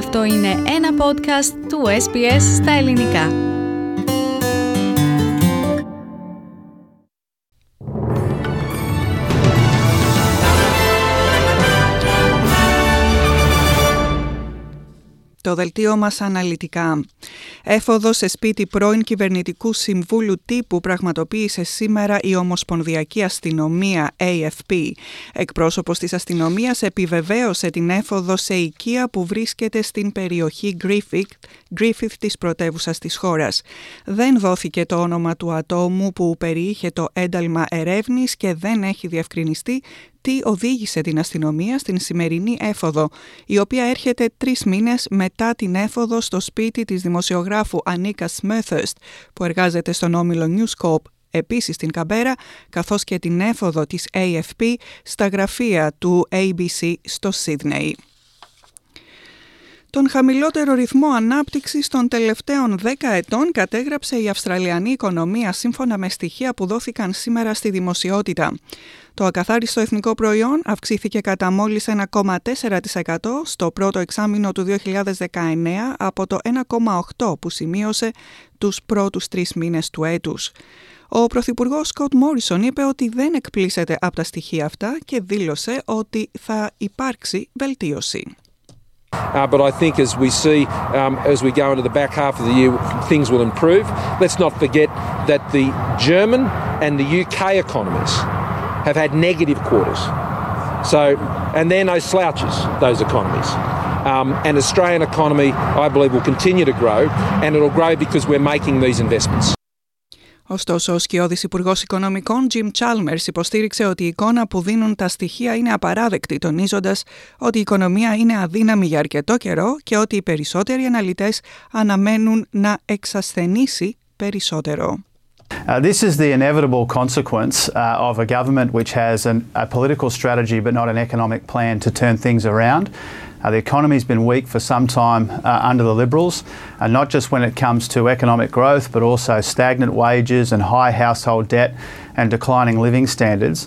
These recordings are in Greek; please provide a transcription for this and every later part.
Αυτό είναι ένα podcast του SBS στα ελληνικά. Το δελτίο μας αναλυτικά. Έφοδο σε σπίτι πρώην κυβερνητικού συμβούλου τύπου πραγματοποίησε σήμερα η Ομοσπονδιακή Αστυνομία AFP. Εκπρόσωπος της αστυνομίας επιβεβαίωσε την έφοδο σε οικία που βρίσκεται στην περιοχή Griffith της πρωτεύουσας της χώρας. Δεν δόθηκε το όνομα του ατόμου που περιείχε το ένταλμα ερεύνης και δεν έχει διευκρινιστεί τι οδήγησε την αστυνομία στην σημερινή έφοδο, η οποία έρχεται 3 μήνες μετά την έφοδο στο σπίτι της δημοσιογράφου Ανίκα Smethurst, που εργάζεται στον όμιλο News Corp, επίσης στην Καμπέρα, καθώς και την έφοδο της AFP στα γραφεία του ABC στο Σίδνεϊ. Τον χαμηλότερο ρυθμό ανάπτυξης των τελευταίων 10 ετών κατέγραψε η Αυστραλιανή οικονομία σύμφωνα με στοιχεία που δόθηκαν σήμερα στη δημοσιότητα. Το ακαθάριστο εθνικό προϊόν αυξήθηκε κατά μόλις 1,4% στο πρώτο εξάμηνο του 2019 από το 1,8% που σημείωσε τους πρώτους 3 μήνες του έτους. Ο Πρωθυπουργός Σκοτ Μόρισον είπε ότι δεν εκπλήσεται από τα στοιχεία αυτά και δήλωσε ότι θα υπάρξει βελτίωση. But I think as we see, as we go into the back half of the year, things will improve. Let's not forget that the German and the UK economies have had negative quarters. So, and they're no slouches, those economies. And Australian economy, I believe, will continue to grow, and it'll grow because we're making these investments. Ωστόσο, ο σκιώδης Υπουργός Οικονομικών Jim Chalmers υποστήριξε ότι η εικόνα που δίνουν τα στοιχεία είναι απαράδεκτη, τονίζοντας ότι η οικονομία είναι αδύναμη για αρκετό καιρό και ότι οι περισσότεροι αναλυτές αναμένουν να εξασθενήσει περισσότερο. This is the inevitable consequence of a government which has a political strategy but not an economic plan to turn things around. The economy's been weak for some time under the Liberals, not just when it comes to economic growth, but also stagnant wages and high household debt and declining living standards.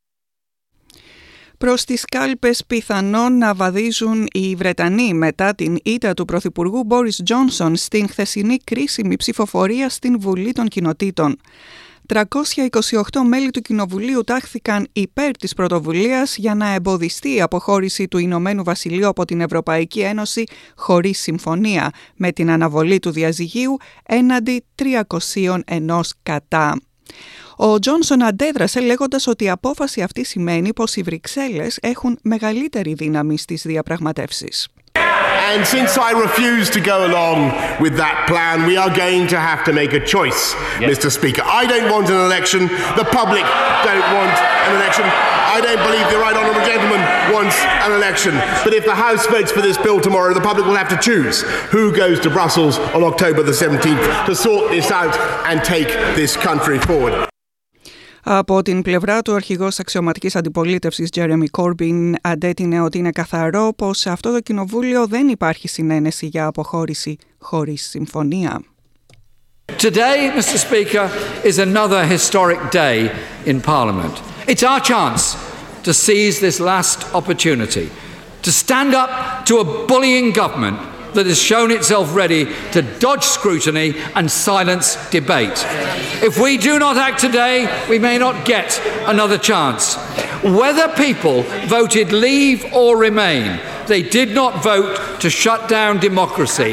Προς τις κάλπες πιθανόν να βαδίζουν οι Βρετανοί μετά την ήττα του Πρωθυπουργού Μπόρις Τζόνσον στην χθεσινή κρίσιμη ψηφοφορία στην Βουλή των Κοινοτήτων. 328 μέλη του Κοινοβουλίου τάχθηκαν υπέρ της πρωτοβουλίας για να εμποδιστεί η αποχώρηση του Ηνωμένου Βασιλείου από την Ευρωπαϊκή Ένωση χωρίς συμφωνία, με την αναβολή του διαζυγίου έναντι 301 κατά. Ο Τζόνσον αντέδρασε λέγοντας ότι η απόφαση αυτή σημαίνει πως οι Βρυξέλλες έχουν μεγαλύτερη δύναμη στις διαπραγματεύσεις. And since I refuse to go along with that plan, we are going to have to make a choice, Mr. Speaker. I don't want an election. The public don't want an election. I don't believe the right honourable gentleman wants an election. But if the House votes for this bill tomorrow, the public will have to choose who goes to Brussels on October the 17th to sort this out and take this country forward. Από την πλευρά του, ο αρχηγός αξιωματικής αντιπολίτευσης Τζέρεμι Κόρμπιν αντέτεινε ότι είναι καθαρό πως σε αυτό το κοινοβούλιο δεν υπάρχει συνένεση για αποχώρηση χωρίς συμφωνία. Today, Mr. Speaker, is another historic day in Parliament. It's our chance to seize this last opportunity, to stand up to a bullying government that has shown itself ready to dodge scrutiny and silence debate. If we do not act today, we may not get another chance. Whether people voted leave or remain, they did not vote to shut down democracy.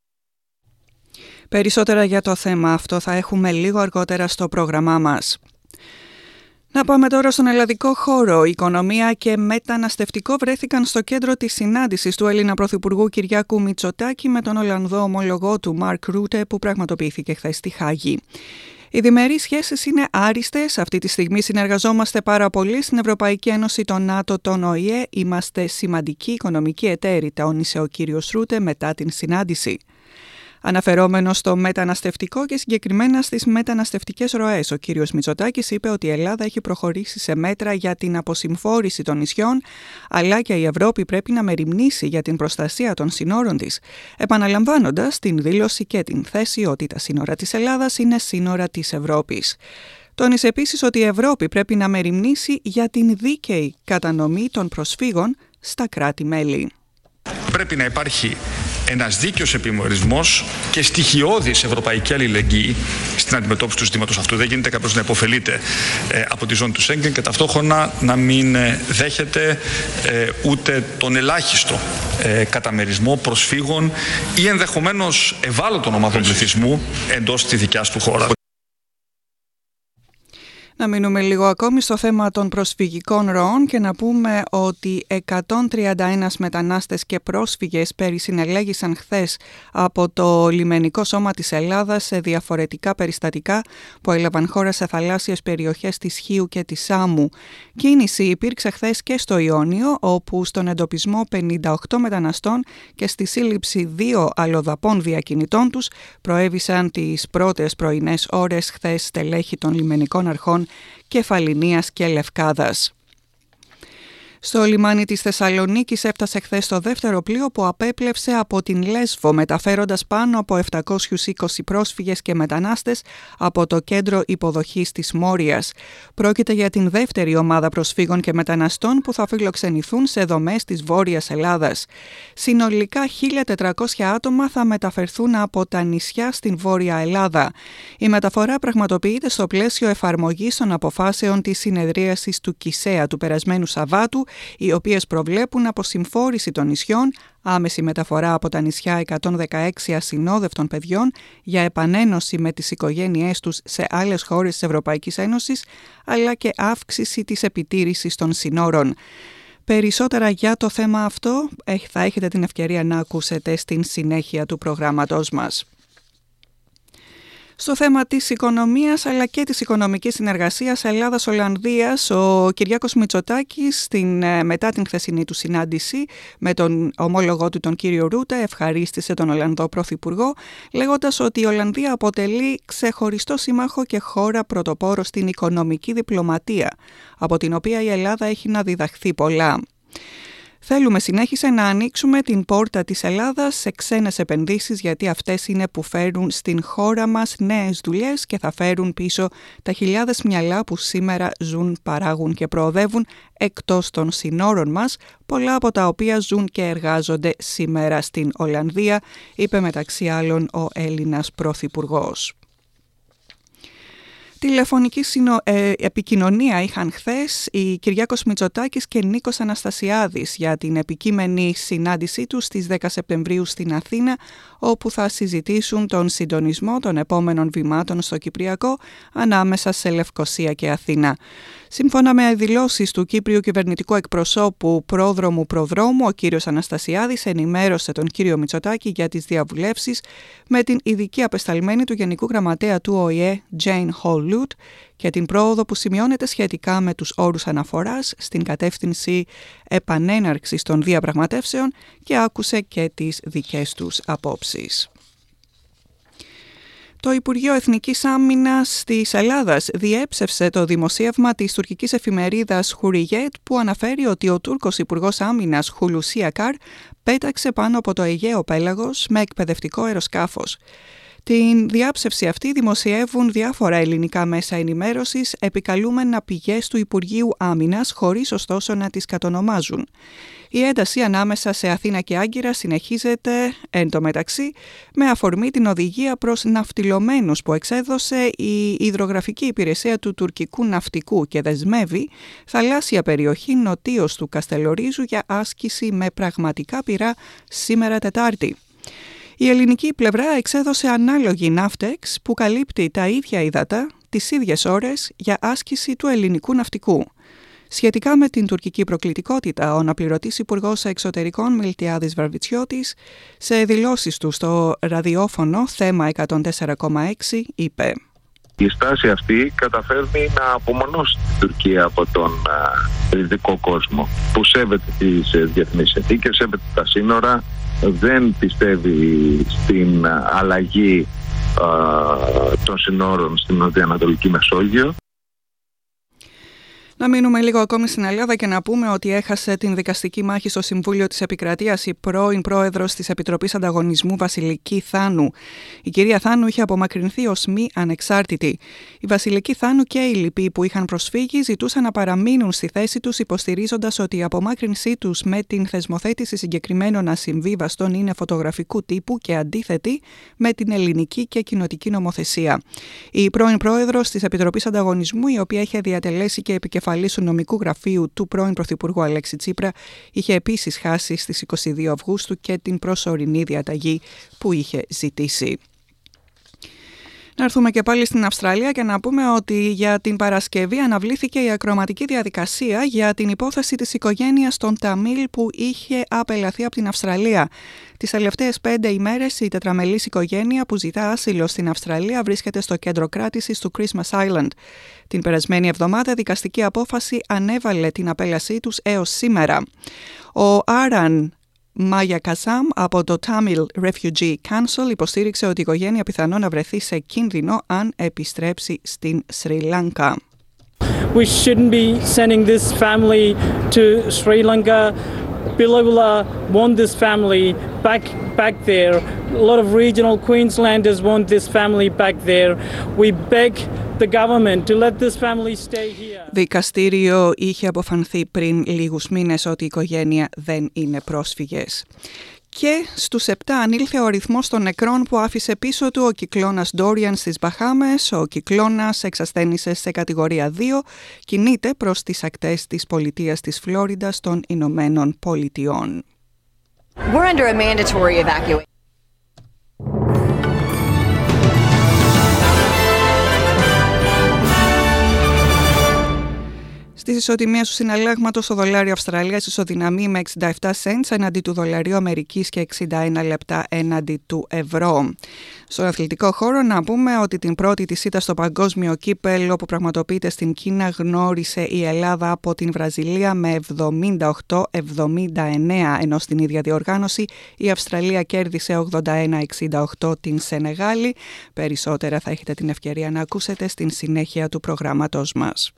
Περισσότερα για το θέμα αυτό θα έχουμε λίγο αργότερα στο πρόγραμμά μας. Να πάμε τώρα στον ελλαδικό χώρο. Η οικονομία και μεταναστευτικό βρέθηκαν στο κέντρο της συνάντησης του Έλληνα Πρωθυπουργού Κυριάκου Μητσοτάκη με τον Ολλανδό ομολογό του Μαρκ Ρούτε που πραγματοποιήθηκε χθες στη Χάγη. Οι διμερείς σχέσεις είναι άριστες. Αυτή τη στιγμή συνεργαζόμαστε πάρα πολύ στην Ευρωπαϊκή Ένωση, τον ΝΑΤΟ, τον ΟΗΕ. Είμαστε σημαντικοί οικονομικοί εταίροι, τόνισε ο κύριος Ρούτε μετά την συνάντηση. Αναφερόμενος στο μεταναστευτικό και συγκεκριμένα στις μεταναστευτικές ροές, ο κύριος Μητσοτάκης είπε ότι η Ελλάδα έχει προχωρήσει σε μέτρα για την αποσυμφόρηση των νησιών, αλλά και η Ευρώπη πρέπει να μεριμνήσει για την προστασία των συνόρων της, επαναλαμβάνοντας την δήλωση και την θέση ότι τα σύνορα της Ελλάδας είναι σύνορα της Ευρώπης. Τόνισε επίσης ότι η Ευρώπη πρέπει να μεριμνήσει για την δίκαιη κατανομή των προσφύγων στα κράτη-μέλη. Πρέπει να υπάρχει ένας δίκαιος επιμερισμός και στοιχειώδης ευρωπαϊκή αλληλεγγύη στην αντιμετώπιση του ζητήματος αυτού. Δεν γίνεται κάποιος να υποφελείται από τη ζώνη του Σέγγεν και ταυτόχρονα να μην δέχεται ούτε τον ελάχιστο καταμερισμό προσφύγων ή ενδεχομένως ευάλωτων ομάδων πληθυσμού εντός της δικιάς του χώρας. Να μείνουμε λίγο ακόμη στο θέμα των προσφυγικών ροών και να πούμε ότι 131 μετανάστες και πρόσφυγες συνελέγησαν χθες από το λιμενικό σώμα της Ελλάδας σε διαφορετικά περιστατικά που έλαβαν χώρα σε θαλάσσιες περιοχές της Χίου και της Σάμου. Κίνηση υπήρξε χθες και στο Ιόνιο, όπου στον εντοπισμό 58 μεταναστών και στη σύλληψη 2 αλλοδαπών διακινητών τους προέβησαν τις πρώτες πρωινές ώρες χθες στελέχη των λιμενικών αρχών Κεφαλινίας και Λευκάδας. Στο λιμάνι της Θεσσαλονίκης έφτασε χθες το δεύτερο πλοίο που απέπλευσε από την Λέσβο, μεταφέροντας πάνω από 720 πρόσφυγες και μετανάστες από το κέντρο υποδοχής της Μόριας. Πρόκειται για την δεύτερη ομάδα προσφύγων και μεταναστών που θα φιλοξενηθούν σε δομές της Βόρειας Ελλάδας. Συνολικά 1.400 άτομα θα μεταφερθούν από τα νησιά στην Βόρεια Ελλάδα. Η μεταφορά πραγματοποιείται στο πλαίσιο εφαρμογής των αποφάσεων της συνεδρίασης του ΚΙΣΕΑ του περασμένου Σαββάτου, οι οποίες προβλέπουν αποσυμφόρηση των νησιών, άμεση μεταφορά από τα νησιά 116 ασυνόδευτων παιδιών για επανένωση με τις οικογένειές τους σε άλλες χώρες της Ευρωπαϊκής Ένωσης, αλλά και αύξηση της επιτήρησης των συνόρων. Περισσότερα για το θέμα αυτό θα έχετε την ευκαιρία να ακούσετε στην συνέχεια του προγράμματός μας. Στο θέμα της οικονομίας αλλά και της οικονομικής συνεργασίας Ελλάδας-Ολλανδίας, ο Κυριάκος Μητσοτάκης μετά την χθεσινή του συνάντηση με τον ομόλογό του τον κύριο Ρούτε ευχαρίστησε τον Ολλανδό Πρωθυπουργό, λέγοντας ότι η Ολλανδία αποτελεί ξεχωριστό σύμμαχο και χώρα πρωτοπόρο στην οικονομική διπλωματία, από την οποία η Ελλάδα έχει να διδαχθεί πολλά. Θέλουμε, συνέχισε, να ανοίξουμε την πόρτα της Ελλάδας σε ξένες επενδύσεις, γιατί αυτές είναι που φέρουν στην χώρα μας νέες δουλειές και θα φέρουν πίσω τα χιλιάδες μυαλά που σήμερα ζουν, παράγουν και προοδεύουν εκτός των συνόρων μας, πολλά από τα οποία ζουν και εργάζονται σήμερα στην Ολλανδία, είπε μεταξύ άλλων ο Έλληνας Πρωθυπουργός. Τηλεφωνική επικοινωνία είχαν χθες η Κυριάκος Μητσοτάκης και Νίκος Αναστασιάδης για την επικείμενη συνάντησή τους στις 10 Σεπτεμβρίου στην Αθήνα, όπου θα συζητήσουν τον συντονισμό των επόμενων βημάτων στο Κυπριακό ανάμεσα σε Λευκοσία και Αθήνα. Σύμφωνα με δηλώσεις του Κύπριου κυβερνητικού εκπροσώπου πρόδρομου, ο κύριος Αναστασιάδης ενημέρωσε τον κύριο Μητσοτάκη για τις διαβουλεύσεις με την ειδική απεσταλμένη του Γενικού Γραμματέα του ΟΗΕ, Jane Hall-Lute, και την πρόοδο που σημειώνεται σχετικά με τους όρους αναφοράς στην κατεύθυνση επανέναρξης των διαπραγματεύσεων, και άκουσε και τις δικές τους απόψεις. Το Υπουργείο Εθνικής Άμυνας της Ελλάδας διέψευσε το δημοσίευμα της τουρκικής εφημερίδας Hurriyet που αναφέρει ότι ο Τούρκος Υπουργός Άμυνας Χουλουσί Ακάρ πέταξε πάνω από το Αιγαίο πέλαγος με εκπαιδευτικό αεροσκάφος. Την διάψευση αυτή δημοσιεύουν διάφορα ελληνικά μέσα ενημέρωσης, επικαλούμενα πηγές του Υπουργείου Άμυνας, χωρίς ωστόσο να τις κατονομάζουν. Η ένταση ανάμεσα σε Αθήνα και Άγκυρα συνεχίζεται εν τω μεταξύ με αφορμή την οδηγία προς ναυτιλωμένους που εξέδωσε η υδρογραφική υπηρεσία του τουρκικού ναυτικού και δεσμεύει θαλάσσια περιοχή νοτίως του Καστελορίζου για άσκηση με πραγματικά πυρά σήμερα Τετάρτη. Η ελληνική πλευρά εξέδωσε ανάλογη ναύτεξ που καλύπτει τα ίδια ύδατα τις ίδιες ώρες για άσκηση του ελληνικού ναυτικού. Σχετικά με την τουρκική προκλητικότητα, ο αναπληρωτής Υπουργός Εξωτερικών Μιλτιάδης Βαρβιτσιώτης, σε δηλώσεις του στο ραδιόφωνο Θέμα 104,6, είπε: Η στάση αυτή καταφέρνει να απομονώσει την Τουρκία από τον δυτικό κόσμο, που σέβεται τις διεθνείς συνθήκες, σέβεται τα σύνορα, δεν πιστεύει στην αλλαγή των συνόρων στην Νοτιοανατολική Μεσόγειο. Να μείνουμε λίγο ακόμη στην Ελλάδα και να πούμε ότι έχασε την δικαστική μάχη στο Συμβούλιο της Επικρατείας η πρώην πρόεδρος της Επιτροπής Ανταγωνισμού Βασιλική Θάνου. Η κυρία Θάνου είχε απομακρυνθεί ως μη ανεξάρτητη. Η Βασιλική Θάνου και οι λοιποί που είχαν προσφύγει ζητούσαν να παραμείνουν στη θέση τους, υποστηρίζοντας ότι η απομάκρυνσή τους με την θεσμοθέτηση συγκεκριμένων ασυμβίβαστων είναι φωτογραφικού τύπου και αντίθετη με την ελληνική και κοινοτική νομοθεσία. Η πρώην πρόεδρος της Επιτροπής Ανταγωνισμού, η οποία είχε διατελέσει και επικεφαλής του νομικού γραφείου του πρώην Πρωθυπουργού Αλέξη Τσίπρα, είχε επίσης χάσει στις 22 Αυγούστου και την προσωρινή διαταγή που είχε ζητήσει. Να έρθουμε και πάλι στην Αυστραλία και να πούμε ότι για την Παρασκευή αναβλήθηκε η ακροματική διαδικασία για την υπόθεση της οικογένειας των Ταμίλ που είχε απελαθεί από την Αυστραλία. Τις τελευταίες 5 ημέρες η τετραμελής οικογένεια που ζητά άσυλο στην Αυστραλία βρίσκεται στο κέντρο κράτησης του Christmas Island. Την περασμένη εβδομάδα δικαστική απόφαση ανέβαλε την απέλασή τους έως σήμερα. Ο Άραν Μάγια Κασάμ από το Tamil Refugee Council υποστήριξε ότι η οικογένεια πιθανόν να βρεθεί σε κίνδυνο αν επιστρέψει στην Σρι Λάνκα. We shouldn't be sending this family to Sri Lanka. Billabula want this family back there. A lot of regional Queenslanders want this family back there. We beg the government to let this family stay here. Δικαστήριο είχε αποφανθεί πριν λίγους μήνες ότι η οικογένεια δεν είναι πρόσφυγες. Και στους 7 ανήλθε ο αριθμός των νεκρών που άφησε πίσω του ο κυκλώνας Ντόριαν στις Μπαχάμες. Ο κυκλώνας εξασθένησε σε κατηγορία 2, κινείται προς τις ακτές της πολιτείας της Φλόριντας των Ηνωμένων Πολιτειών. We're under a mandatory evacuation. Στις ισοτιμίες του συναλλάγματος, το δολάριο Αυστραλίας ισοδυναμεί με 67 cents έναντι του δολαρίου Αμερικής και 61 λεπτά έναντι του ευρώ. Στον αθλητικό χώρο να πούμε ότι την πρώτη της ήττα στο παγκόσμιο κύπελλο που πραγματοποιείται στην Κίνα γνώρισε η Ελλάδα από την Βραζιλία με 78-79, ενώ στην ίδια διοργάνωση η Αυστραλία κέρδισε 81-68 την Σενεγάλη. Περισσότερα θα έχετε την ευκαιρία να ακούσετε στην συνέχεια του προγράμματος μας.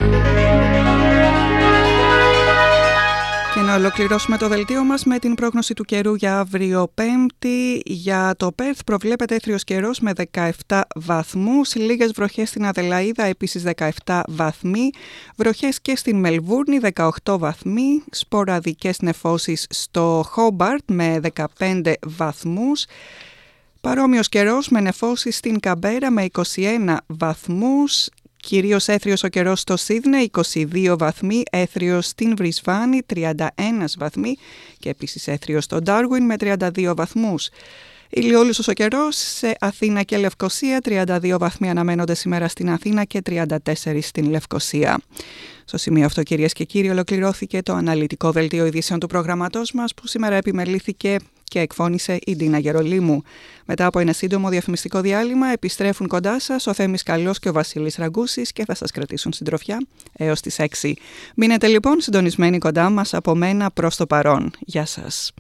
Και να ολοκληρώσουμε το δελτίο μας με την πρόγνωση του καιρού για αύριο Πέμπτη. Για το Πέρθ προβλέπεται έθριος καιρός με 17 βαθμούς, λίγες βροχές στην Αδελαΐδα, επίσης 17 βαθμοί, βροχές και στην Μελβούρνη 18 βαθμοί, σποραδικές νεφώσεις στο Χόμπαρτ με 15 βαθμούς, παρόμοιος καιρός με νεφώσεις στην Καμπέρα με 21 βαθμούς, κυρίως έθριος ο καιρός στο Σίδνεϊ, 22 βαθμοί, έθριος στην Βρισβάνη, 31 βαθμοί και επίσης έθριος στο Ντάρουιν με 32 βαθμούς. Ηλιόλουσος ο καιρός σε Αθήνα και Λευκοσία, 32 βαθμοί αναμένονται σήμερα στην Αθήνα και 34 στην Λευκοσία. Στο σημείο αυτό, κυρίες και κύριοι, ολοκληρώθηκε το αναλυτικό δελτίο ειδήσεων του προγραμματός μας που σήμερα επιμελήθηκε και εκφώνησε η Ντίνα Γερολίμου. Μετά από ένα σύντομο διαφημιστικό διάλειμμα επιστρέφουν κοντά σας ο Θέμης Καλός και ο Βασίλης Ραγκούσης και θα σας κρατήσουν συντροφιά έως τις 6. Μείνετε λοιπόν συντονισμένοι κοντά μας από μένα προς το παρόν. Γεια σας.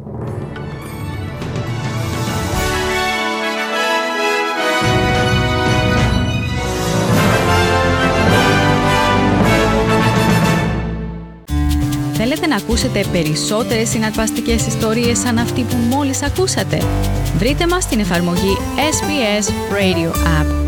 Θέλετε να ακούσετε περισσότερες συναρπαστικές ιστορίες σαν αυτή που μόλις ακούσατε? Βρείτε μας στην εφαρμογή SBS Radio App.